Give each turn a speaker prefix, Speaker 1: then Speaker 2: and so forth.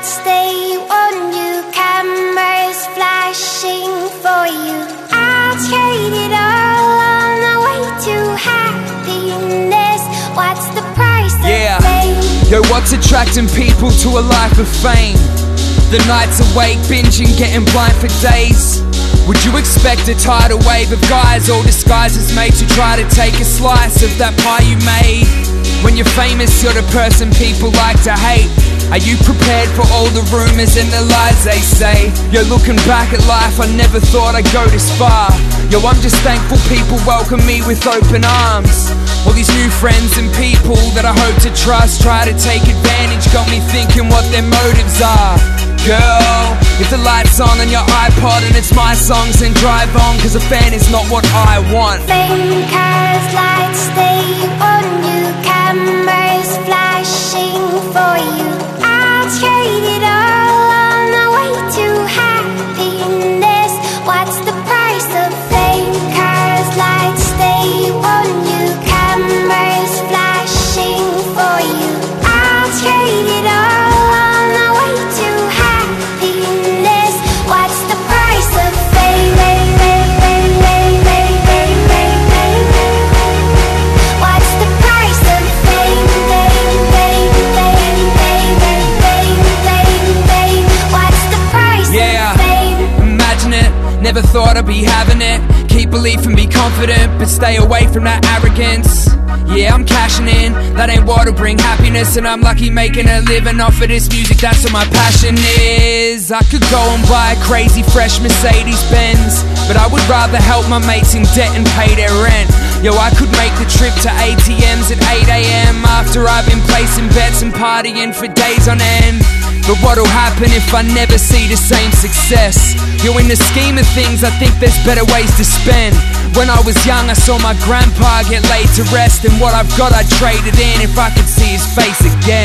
Speaker 1: lights, they want you, cameras flashing for you. I'll trade it all on the way to happiness. What's the price of fame?
Speaker 2: Yo, what's attracting people to a life of fame? The nights awake, binging, getting blind for days. Would you expect a tidal wave of guys, all disguised as mates, who try to take a slice of that pie you made? When you're famous, you're the person people like to hate. Are you prepared for all the rumors and the lies they say? You're looking back at life, I never thought I'd go this far. Yo, I'm just thankful people welcome me with open arms. All these new friends and people that I hope to trust try to take advantage, got me thinking what their motives are. Girl, if the light's on your iPod and it's my songs, then drive on, cause a fan is not what I want.
Speaker 1: Fame, cars, lights, they want you, cameras flashing for you. I'll trade it all on the way to happiness. What's the price of fame? Cars, lights, they want you, cameras flashing for you. I'll trade it all on the way to happiness. What's the price of fame? What's the price of fame? What's the price of fame?
Speaker 2: Imagine it, never thought I'd be having it. Keep belief and be confident, but stay away from that arrogance. Yeah, I'm cashing in, that ain't what'll bring happiness. And I'm lucky making a living off of this music, that's what my passion is. I could go and buy a crazy fresh Mercedes Benz, but I would rather help my mates in debt and pay their rent. Yo, I could make the trip to ATMs at 8 AM after I've been placing bets and partying for days on end. But what'll happen if I never see the same success? Yo, in the scheme of things, I think there's better ways to spend. When I was young, I saw my grandpa get laid to rest, and what I've got I'd trade it in if I could see his face again.